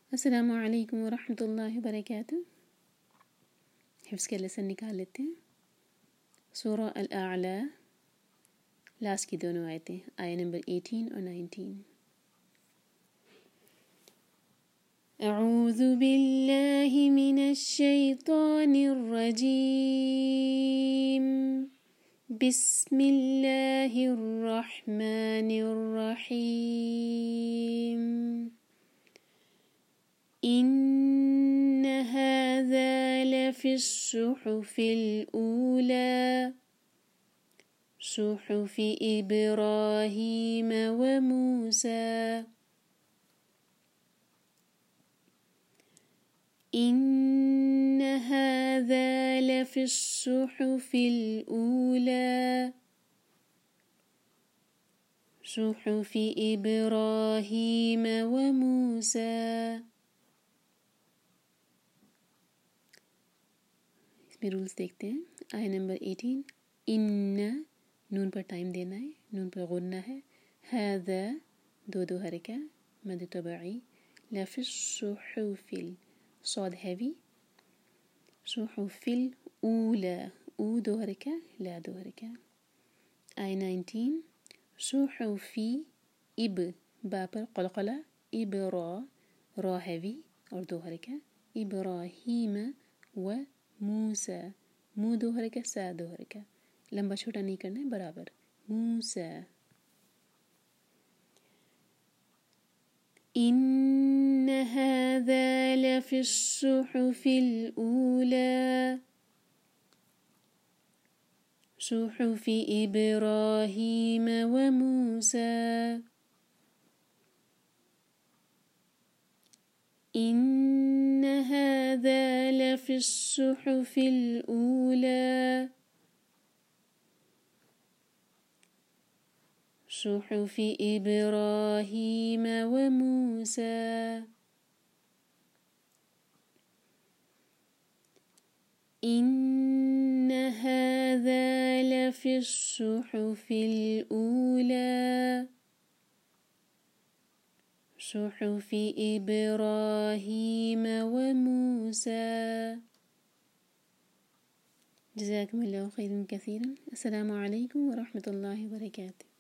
السلام علیکم ورحمۃ اللہ وبرکاتہ۔ حفظ کے لیسن نکال لیتے ہیں۔ سورہ الاعلی لاسٹ کی دونوں آیتیں، آیہ نمبر 18 اور 19۔ اعوذ باللہ من الشیطان الرجیم، بسم اللہ الرحمن الرحیم۔ إن هذا لفي الصحف الأولى صحف إبراهيم وموسى إن هذا لفي الصحف الأولى صحف إبراهيم وموسى۔ اس میں رولز دیکھتے ہیں۔ آیہ نمبر 18، ان نون پر ٹائم دینا ہے، نون پر غنہ ہے۔ ہذا دو حرکہ مد طبعی۔ لفظ صحف صاد ہیوی، صحف الاولی او دو حرکہ لا دو حرکہ۔ آیہ 19، صحفی اب با پر قلقلہ، ابرا را ہیوی اور دو حرکہ، ابراہیم و موسیٰ مو دو حرکہ سا دو حرکہ، لمبا چھوٹا نہیں کرنا ہے، برابر۔ موسیٰ۔ ان هذا لفی الصحف الاولى صحف ابراہیم وموسیٰ إن هذا لفي الصحف الأولى صحف إبراهيم وموسى إن هذا لفي الصحف الأولى صحف إبراهيم وموسى۔ جزاكم الله خيرا كثيرا۔ السلام عليكم ورحمة الله وبركاته۔